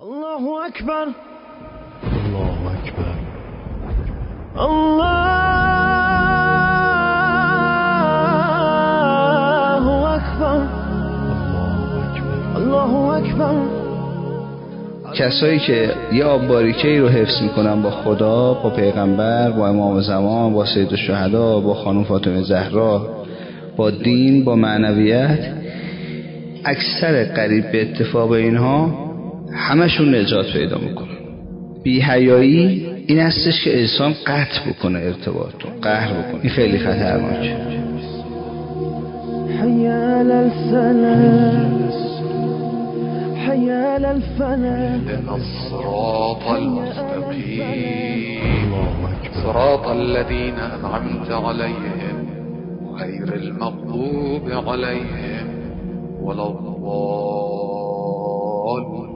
الله اکبر الله اکبر الله اکبر الله اکبر. کسایی که یه آب باریکه‌ای رو حفظ میکنن با خدا، با پیغمبر، با امام زمان، با سید الشهدا، با خانم فاطمه زهرا، با دین، با معنویت، اکثر قریب به اتفاق اینها همشون نجات پیدا میکنن. بی‌حیایی این هستش که انسان قطع بکنه ارتباط رو، قهر بکنه. این خیلی خطرناکه. حي على السلام حي على الفلاح اهدنا الصراط المستقيم صراط الذين أنعمت عليهم غير المغضوب عليهم ولا الضالين.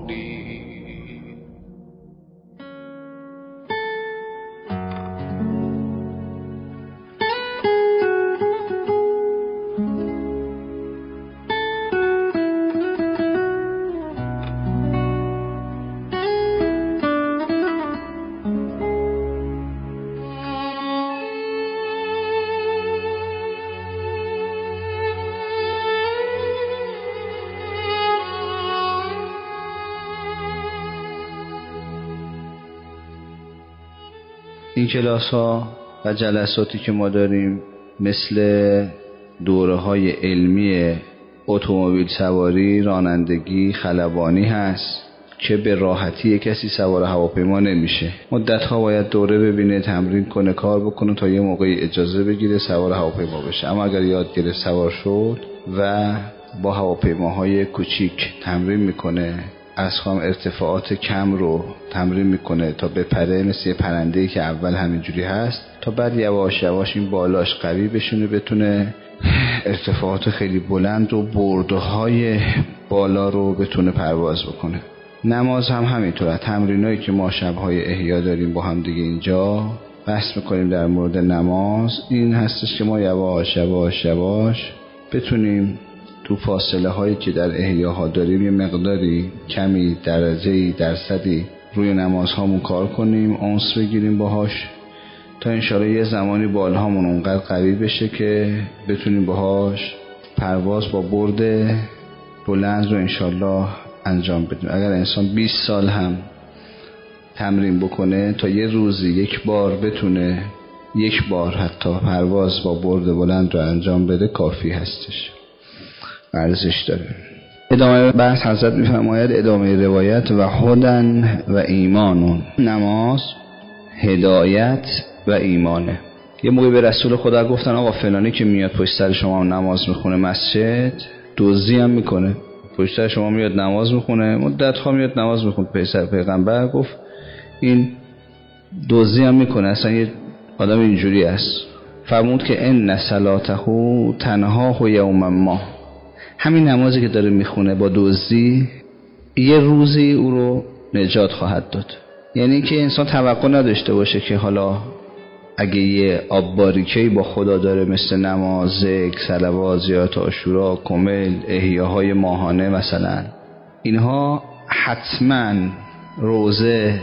این کلاس ها و جلساتی که ما داریم مثل دوره های علمی اتومبیل سواری، رانندگی، خلبانی هست که به راحتی کسی سوار هواپیما نمیشه. مدت ها باید دوره ببینه، تمرین کنه، کار بکنه تا یه موقعی اجازه بگیره سوار هواپیما بشه. اما اگر یاد گرفت سوار شد و با هواپیماهای کوچیک تمرین میکنه، از خام ارتفاعات کم رو تمرین میکنه تا بپره، مثل یه پرنده‌ای که اول همینجوری هست تا بعد یواش یواش این بالاش قوی بشونه، بتونه ارتفاعات خیلی بلند و بردهای بالا رو بتونه پرواز بکنه. نماز هم همینطوره. تمرینایی که ما شب‌های احیا داریم با هم دیگه اینجا بحث میکنیم در مورد نماز، این هستش که ما یواش یواش یواش بتونیم تو فاصله هایی که در احیاها داریم یه مقداری کمی درجه‌ای درصدی روی نمازهامون کار کنیم، انس بگیریم باهاش تا انشالله یه زمانی بالهامون اونقدر قوی بشه که بتونیم باهاش پرواز با برد بلند رو انشالله انجام بدیم. اگر انسان 20 سال هم تمرین بکنه تا یه روزی یک بار بتونه یک بار حتی پرواز با برد بلند رو انجام بده کافی هستش، ارزش داره. ادامه بحث حضرت میفرماید ادامه روایت و هدن و ایمانون، نماز هدایت و ایمانه. یه موقعی به رسول خدا گفتن آقا فلانی که میاد پشت سر شما نماز میخونه مسجد دزدی هم میکنه، پشت سر شما میاد نماز میخونه، مدت ها میاد نماز میخونه. پیغمبر گفت این دزدی هم میکنه، اصلا یه آدم اینجوری است. فرمود که ان صلاته تنها یوم ما، همین نمازی که داره میخونه با دزدی یه روزی او رو نجات خواهد داد. یعنی که انسان توقع نداشته باشه که حالا اگه یه آب باریکه‌ای با خدا داره مثل نماز، ذکر، صلوات، زیارت عاشورا، کمل، احیاهای ماهانه مثلا، اینها حتما روزه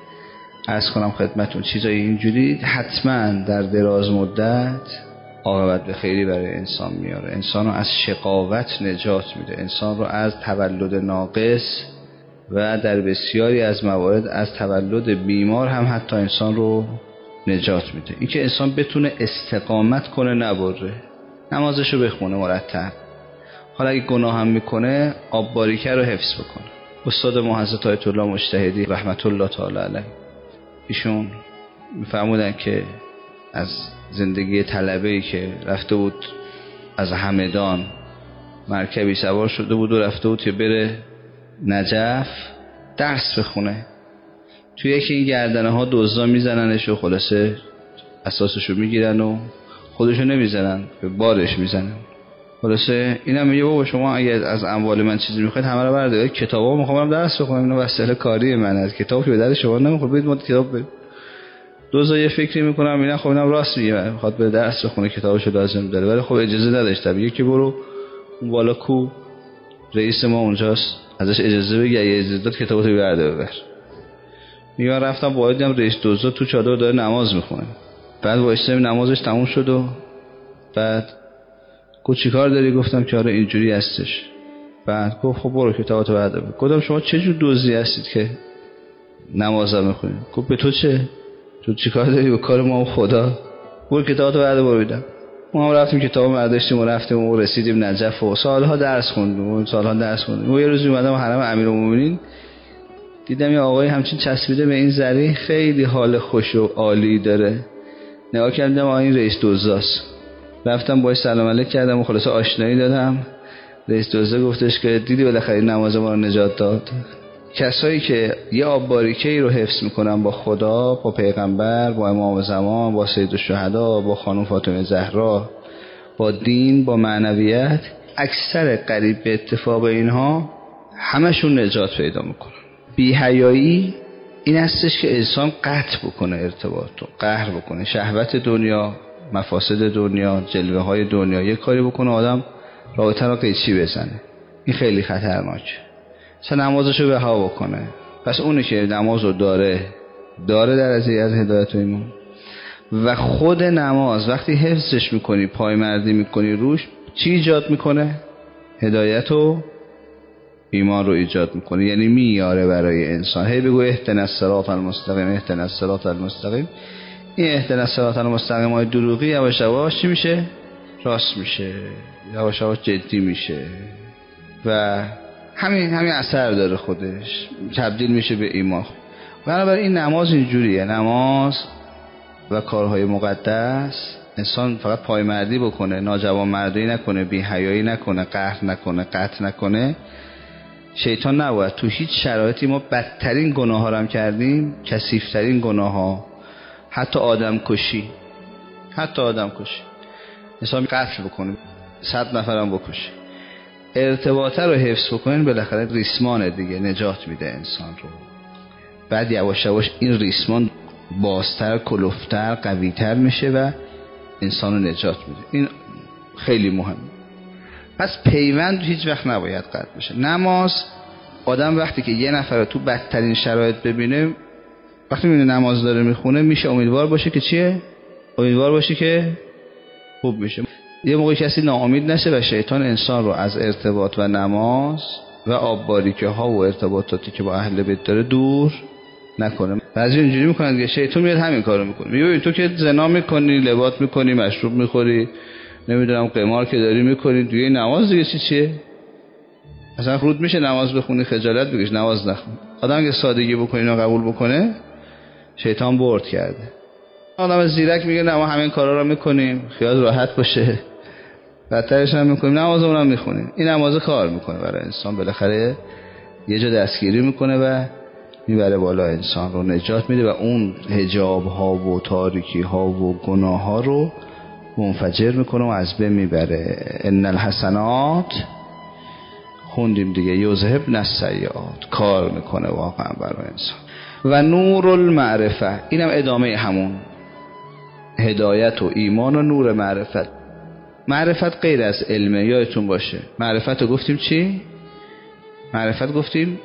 عرض کنم خدمتون چیزای اینجوری حتما در دراز مدت عاقبت به خیری برای انسان میاره. انسان رو از شقاوت نجات میده، انسان رو از تولد ناقص و در بسیاری از موارد از تولد بیمار هم حتی انسان رو نجات میده. این که انسان بتونه استقامت کنه، نبره، نمازشو بخونه مرتب. حالا اگه گناه هم میکنه آب باریکه رو حفظ بکنه. استاد ما حضرت آیت الله مجتهدی رحمت الله تعالی علیه، ایشون میفرمودن که از زندگی طلبه‌ای که رفته بود از همدان مرکبی سوار شده بود و رفته بود که بره نجف درس بخونه، توی یکی این گردنه ها دزدا میزننش و خلاصه اساسشو میگیرن و خودشو نمیزنن، به بارش میزنن. خلاصه اینم میگه بابا شما اگه از اموال من چیزی میخواید همه رو بردارید، کتابا میخوام درس بخونم، اینو وسیله کاری من از کتاب که به در شما نمیخوره، برید ما کتاب برید. دوزا یه فکری میکنم اینا خب اینم راست میگه، میخواد به درس بخونه کتابشو لازم داره، ولی خب اجازه نداشت. میگه که برو اون بالا کو رئیس ما اونجاست، ازش اجازه بگی، اگه اجازه داد کتاباتو برده ببر. میگه من رفتم با دیدم رئیس دزدا تو چادر داره نماز میخونه. بعد وایسادم نمازش تموم شد و بعد گفت چیکار داری؟ گفتم که آره اینجوری هستش. بعد گفت خب برو کتاباتو برده ببر. گفتم شما چه جور دزدی هستید که نماز میخونید؟ گفت به تو چه؟ تو چیکار داری به کار ما و خدا؟ برو کتاباتو برده برو بیدم. ما هم رفتیم کتاب برداشتیم و رفتیم و رسیدیم نجف و سالها درس خوندیم و یه روز اومدم حرم امیرالمومنین، دیدم یه آقای همچین چسبیده به این زری، خیلی حال خوش و عالی داره. نگاه کردم این رئیس دزداست. رفتم باهاش سلام علیک کردم و خلاص آشنایی دادم. رئیس دزدا گفتش که دیدی بالاخره نماز ما رو نجات داد. کسایی که یه آب باریکه‌ای رو حفظ میکنن با خدا، با پیغمبر، با امام زمان، با سید الشهدا، با خانم فاطمه زهرا، با دین، با معنویت، اکثر قریب به اتفاق اینها همشون نجات پیدا میکنن. بی‌حیایی این هستش که انسان قطع بکنه ارتباطو، قهر بکنه شهوت دنیا، مفاسد دنیا، جلوه های دنیا، یه کاری بکنه آدم رابطه رو قیچی بزنه. این خیلی خطرناکه. مثلا نمازشو بها بکنه. پس اونی که نمازو داره در از هدایت و ایمان، و خود نماز وقتی حفظش میکنی، پایمردی میکنی روش، چی ایجاد میکنه؟ هدایت و ایمان رو ایجاد میکنه. یعنی میاره برای انسان. هی بگو اهدنا الصراط المستقیم، اهدنا الصراط المستقیم. این اهدنا الصراط المستقیم های دروغی یواش یواش چی میشه؟ راست میشه، یواش یواش جدی میشه و همین اثر داره، خودش تبدیل میشه به ایمان. بنابراین این نماز اینجوریه. نماز و کارهای مقدس، انسان فقط پایمردی بکنه، ناجوانمردی نکنه، بی‌حیایی نکنه، قهر نکنه، قطع نکنه. شیطان نباید تو هیچ شرایطی، ما بدترین گناه ها رو هم کردیم، کثیف‌ترین گناه ها، حتی آدم کشی انسان قتل بکنه، 100 نفرم بکشه، ارتباطه رو حفظ بکنین، بالاخره ریسمان دیگه نجات میده انسان رو. بعد یواش یواش این ریسمان بازتر، کلوفتر، قویتر میشه و انسان رو نجات میده. این خیلی مهمه. پس پیوند هیچ وقت نباید قطع بشه. نماز، آدم وقتی که یه نفر رو تو بدترین شرایط ببینه، وقتی میبینه نماز داره میخونه، میشه امیدوار باشه که چیه؟ امیدوار باشه که خوب میشه. یه موقعی کسی ناامید نشه و شیطان انسان رو از ارتباط و نماز و آب باریکه ها و ارتباطاتی که با اهل بیت داره دور نکنه. بعضی اینجوری میکنن که شیطان میاد همین کارو میکنه. میگه تو که زنا میکنی، لواط میکنی، مشروب میخوری، نمیدونم قمار که داری میکنی، دیگه نماز دیگه چیه؟ اصلا خود میشه نماز بخونی خجالت بکش، نماز نخون. آدم که سادگی بکنه و قبول بکنه، شیطان برد کرده. آدم زیرک میگه نه ما همین کارا رو میکنیم خیال راحت باشه، بدترش هم میکنیم، نمازمون هم میخونیم. این نماز کار میکنه برای انسان، بالاخره یه جا دستگیری میکنه و میبره بالا، انسان رو نجات میده و اون حجاب ها و تاریکی ها و گناه ها رو منفجر میکنه و از بین میبره. ان الحسنات خوندیم دیگه، یذهبن السیئات، کار میکنه واقعا برای انسان. و نور المعرفه، اینم ادامه همون هدایت و ایمان و نور معرفت. معرفت غیر از علمه، یادتون باشه. معرفت رو گفتیم چی؟ معرفت گفتیم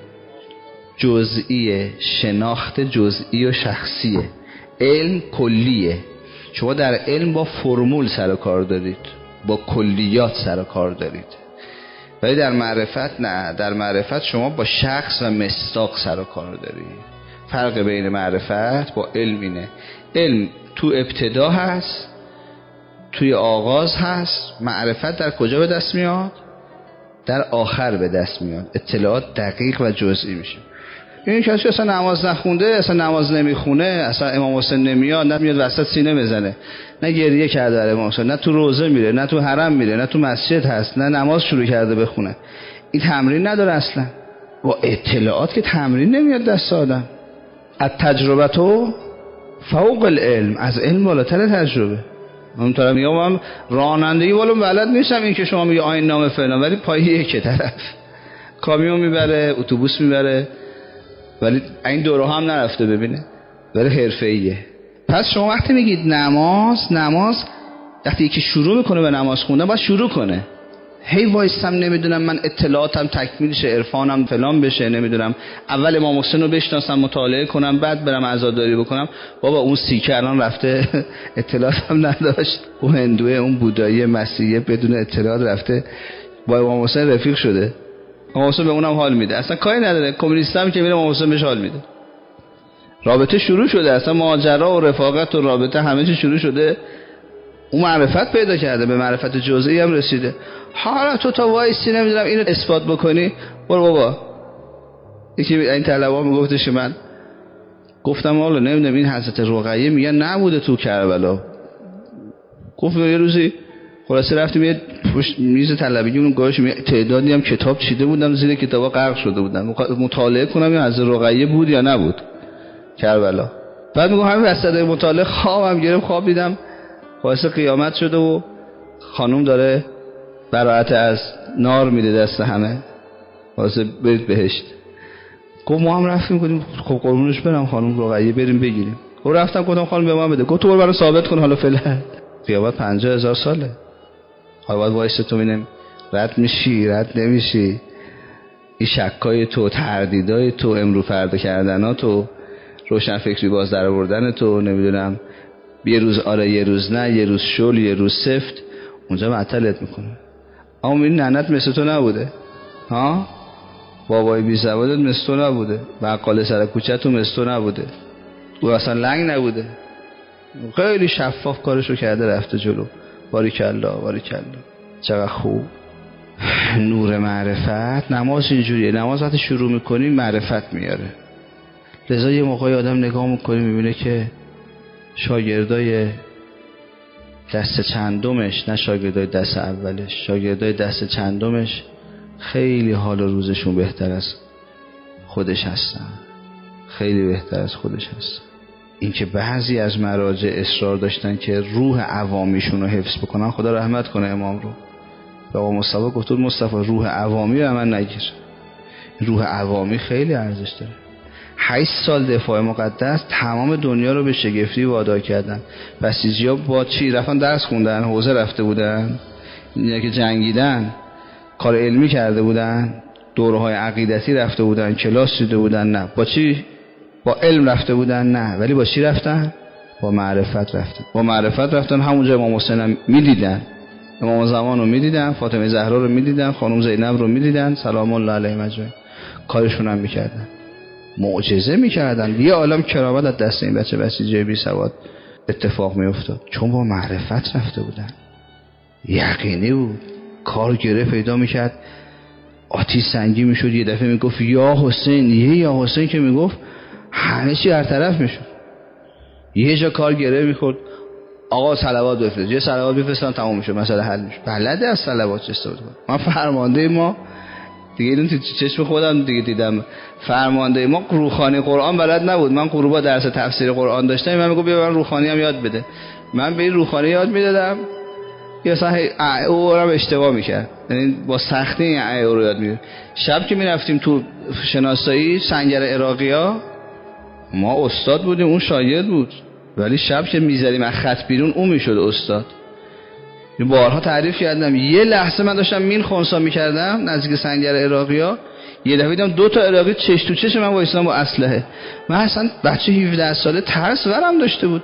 جزئیه، شناخت جزئی و شخصیه. علم کلیه. شما در علم با فرمول سر و کار دارید، با کلیات سر و کار دارید. ولی در معرفت نه، در معرفت شما با شخص و مصداق سر و کار دارید. فرق بین معرفت با علم اینه. علم تو ابتدا هست، توی آغاز هست. معرفت در کجا به دست میاد؟ در آخر به دست میاد. اطلاعات دقیق و جزئی میشه. این کسی اصلا نماز نخونده، اصلا نماز نمیخونه، اصلا امام حسین نمیاد، نه میاد وسط سینه بزنه، نه گریه کرده برای امام حسین، نه تو روزه میره، نه تو حرم میره، نه تو مسجد هست، نه نماز شروع کرده بخونه. این تمرین نداره اصلا. با اطلاعات که تمرین نمیاد دست آدم. از تجربه تو فوق العلم، از علم بالاتر تجربه. من طرف میگم من رانندگی والو بلد نیستم، این که شما میگه آیین نامه فلان، ولی پای یک طرف کامیون میبره، اتوبوس میبره، ولی این دوره هم نرفته ببینه، ولی حرفه‌ایه. پس شما وقتی میگید نماز وقتی یکی شروع میکنه به نماز خوندن باید شروع کنه. هی وایسم نمیدونم من اطلاعاتم تکمیل شه، عرفانم فلان بشه، نمیدونم اول امام حسین رو بشناسم، مطالعه کنم، بعد برم عزاداری بکنم. بابا اون سیکه الان رفته اطلاعاتم نداشت، اون هندوه، اون بودایی، مسیحیه بدون اطلاعات رفته با امام حسین رفیق شده، امام حسین به اونم حال میده، اصلا کاری نداره. کمونیستم که میره امام حسین بهش حال میده. رابطه شروع شده، اصلا ماجرا و رفاقت و رابطه همه چی شروع شده. اون معرفت پیدا کرده، به معرفت جزئی هم رسیده. حالا تو تا وایسی نمیدونم اینو اثبات بکنی، برو بابا. یکی این طلبا میگفتش که من گفتم حالا نمیدونم این حضرت رقیه میگن نبوده تو کربلا. گفت یه روزی خلاصه رفتیم یه پشت میز طلبگی اون گاهش تعدادی هم کتاب چیده بودم، زیر کتابا غرق شده بودم، مطالعه کنم این حضرت رقیه بود یا نبود کربلا. بعد میگم همین وسط مطالعه خوابم گرفت، خواب دیدم خلاصه قیامت شده و خانوم داره براءت از نار میده دست همه، خلاصه برید بهشت. گفت ما هم رفتیم گفتیم خب قربونش برم خانوم رقیه بریم بگیریم. گفت رفتم گفتم خانوم به ما بده. گفت تو برو برام ثابت کن حالا فعلا. قیامت 50,000 ساله. حالا باید وایس تو ببینیم رد میشی رد نمیشی. این شکای تو، تردیدای تو، امرو فردا کردنا تو، روشن فکری باز در آوردن تو، نمیدونم یه روز آره یه روز نه، یه روز شل یه روز سفت، اونجا معطلت میکنه. اما این ننت مثل تو نبوده ها، بابای بی سوادت مثل تو نبوده، بقال سر کوچه تو مثل تو نبوده، او اصلا لنگ نبوده، خیلی شفاف کارشو کرده رفته جلو. باریکالله باریکالله، چقدر خوب. نور معرفت. نماز اینجوریه، نماز وقتی شروع میکنی معرفت میاره. لذا یه موقعی آدم نگاه میکنه میبینه که شاگردای دست چندمش، نه شاگردای دست اولش، شاگردای دست چندمش خیلی حال روزشون بهتر از خودش هستن، خیلی بهتر از خودش هستن. این که بعضی از مراجع اصرار داشتن که روح عوامیشون رو حفظ بکنن، خدا رحمت کنه امام رو، به آقا مصطفی گفت مصطفی روح عوامی رو من نگیر، روح عوامی خیلی ارزش داره. 8 سال دفاع مقدس تمام دنیا رو به شگفتی وادار کردن. بسیجی‌ها با چی رفتن؟ درس خوندن، حوزه رفته بودن، اینا که جنگیدن، کار علمی کرده بودن، دوره‌های عقیدتی رفته بودن، کلاس دیده بودن؟ نه. با چی؟ با علم رفته بودن؟ نه. ولی با چی رفتن؟ با معرفت رفتن. با معرفت رفتن. همونجا امام حسین هم می‌دیدن، امام زمان رو می‌دیدن، فاطمه زهرا رو می‌دیدن، خانم زینب رو می‌دیدن سلام الله علیهم اجمعین، کارشون هم می‌کردن، معجزه می‌کردن. یه عالم کرامت از دست این بچه بسیجی بی سواد اتفاق می‌افتاد، چون با معرفت رفته بودن. یقینی بود، کار گره پیدا می‌کرد، آتیش سنگی می‌شد، یه دفعه میگفت یا حسین، یه یا حسین که میگفت همه چی هر طرف می‌شد. یه جا کار گره می‌خورد، آقا صلوات بفرست، یه صلوات بفرستن تمام میشه، مسئله حل میشه. بلده از صلوات چه استفاده کنه. من فرمانده ما دیگه اینو تو چشم خودم دیگه دیدم، فرمانده ما روحانی قرآن بلد نبود. من غروبا درس تفسیر قرآن داشتم، من میگم بیا من روحانی هم یاد بده، من به این روحانی یاد میدادم، یا اصلا او رو اشتباه میکرد، یعنی با سختی این او رو یاد میگرفت. شب که میرفتیم تو شناسایی سنگر عراقی‌ها، ما استاد بودیم اون شاگرد بود، ولی شب که میذاریم از خط بیرون اون میشد استاد. بارها تعریف کردم، یه لحظه من داشتم مین خونسا میکردم نزدیک سنگر عراقی‌ها، یه دفعه دیدم 2 تا عراقی چش تو چش من وایسادن با اسلحه. من اصلا بچه 17 ساله ترس ورم داشته بود،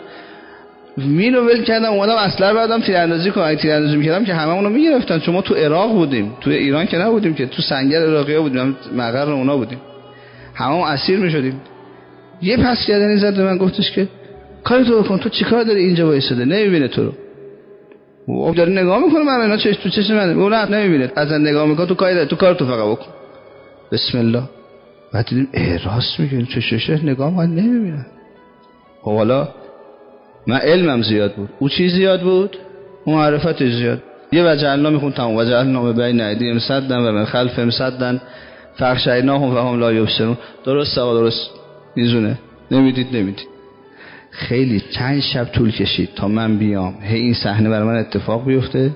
مینو ول کردم اومدم اسلحه بردم تیراندازی کنم. تیراندازی میکردم که هممون رو میگرفتن، چون ما تو عراق بودیم، تو ایران که نبودیم که، تو سنگر عراقی‌ها بودیم، مقر اونا بودیم، هممون اسیر میشدیم. یه پس کردنی زد به من، گفتش که کاری تو بکن، تو چیکار داری اینجا وایساده، نمیبینه تو رو. او داره نگاه میکنه من اینا چش تو چش منه، اون نه نمیبینه، ازن نگاه میکنه، تو کاری داری، تو کار تو فقط بکن، بسم الله. بعد دیدیم راست میگه، چشش نگاه من نمیبینه. خب حالا من علمم زیاد بود، او چی زیاد بود؟ اون معرفتش زیاد. یه وجعلنا میخون تمام، وجعلنا بین ایدیهم سدا و من خلفهم سدا فاغشیناهم فهم لا یبصرون. درست آقا درست میزونه، نمیدید. خیلی چند شب طول کشید تا من بیام، هی این صحنه برای من اتفاق بیفته،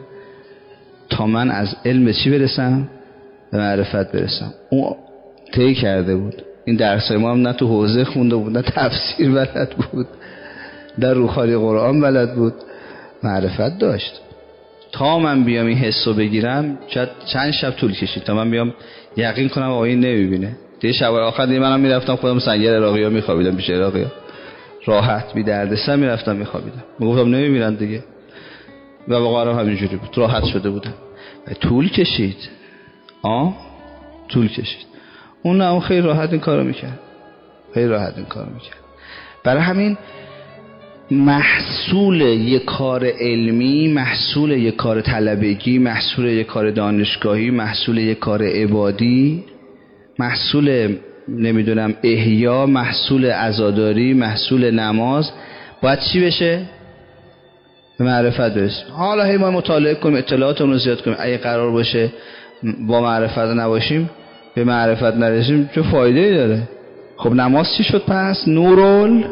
تا من از علم به چی برسم؟ به معرفت برسم. اون طی کرده بود. این درسای ما هم نه تو حوزه خونده بود، نه تفسیر بلد بود، در روحانی قرآن بلد بود، معرفت داشت. تا من بیام این حسو بگیرم شاید چند شب طول کشید تا من بیام یقین کنم آقا این نمیبینه. دیگه شب آخر دیگه منم میرفتم خودم سنگر عراقی‌ها میخوابیدم پیش عراقی‌ها، راحت بی دردسر میرفتم میخوابیدم، میگفتم نمیبینن دیگه و واقعا همینجوری بود، راحت شده بودم. طول کشید طول کشید. اون خیلی راحت این کارو میکرد، خیلی راحت این کارو میکرد. برای همین محصول یک کار علمی، محصول یک کار طلبگی، محصول یک کار دانشگاهی، محصول یک کار عبادی، محصول نمیدونم احیا، محصول عزاداری، محصول نماز باید چی بشه؟ به معرفت برسیم. حالا هی ما مطالعه کنیم، اطلاعاتمون رو زیاد کنیم، اگه قرار باشه با معرفت نباشیم به معرفت نرسیم چه فایده‌ای داره؟ خب نماز چی شد پس؟ نور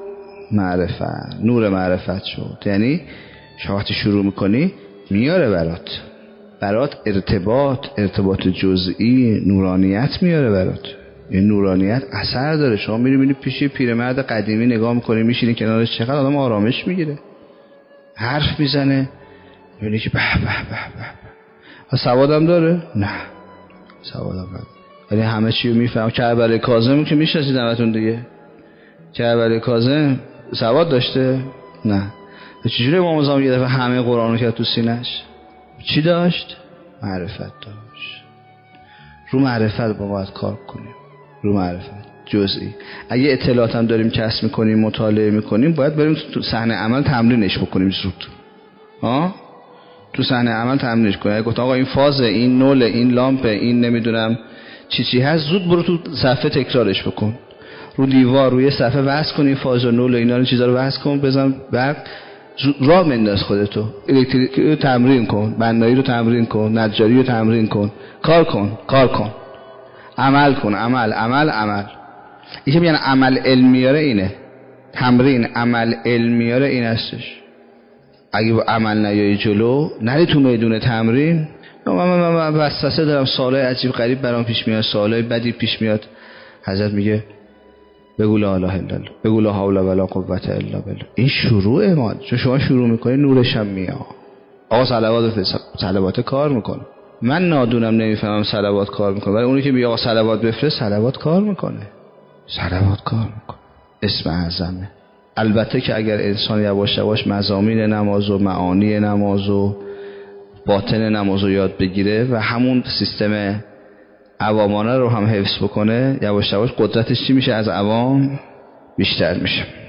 معرفت شد. یعنی شما وقتی شروع میکنی میاره برات ارتباط جزئی، نورانیت میاره برات. این نورانیت اثر داره. شما میبینی پیش پیرمرد قدیمی نگاه میکنی، میشینی کنارش، چقدر آدم آرامش میگیره، حرف میزنه، میبینی که به به به به. سوادم داره؟ نه سوادم نداره، ولی همه چی رو میفهم. کربلای کاظم که میشناسید همتون دیگه، کربلای کاظم سواد داشته؟ نه. چجوری امام زمان یه دفعه همه قرآن رو کرد تو سینه‌اش؟ چی داشت؟ معرفت داشت. رو معرفت باید کار کنیم، رو معرفت جزئی. اگه اطلاعات هم داریم کسب میکنیم، مطالعه میکنیم، باید بریم تو صحنه عمل تمرینش بکنیم زود. تو صحنه عمل تمرینش کنیم. اگه گفتم آقا این فاز، این نول، این لامپ، این نمیدونم چی هست، زود برو تو صفحه تکرارش بکن. رو دیوار روی صفحه وصل کن این فاز و نول اینا رو، چیزا رو وصل کن، بزن برق، راه منداز خودتو. الکتریکی رو تمرین کن، بنایی رو تمرین کن، نجاری رو تمرین کن، کار کن، عمل کن، عمل. یکی میگن عمل علمیاره اینه، تمرین عمل علمیاره این هستش. اگه با عمل نیایی جلو، نری تو میدون تمرین. من وسوسه دارم، سوالای عجیب غریب برام پیش میاد، سوالای بدی پیش میاد. حضرت میگه بگو لا اله الا الله، بگو لا حول ولا قوة الا بالله. این شروع ما، چون شما شروع میکنی نورش هم میاد. آقا صلوات کار میکنه. من نادونم نمیفهمم صلوات کار میکنه، ولی اونی که میگه آقا صلوات بفرست، صلوات کار میکنه. اسم اعظمه. البته که اگر انسان یواش یواش مضامین نماز و معانی نماز و باطن نماز رو یاد بگیره و همون سیستم عوامانه رو هم حفظ بکنه، یواش یواش قدرتش چی میشه؟ از عوام بیشتر میشه.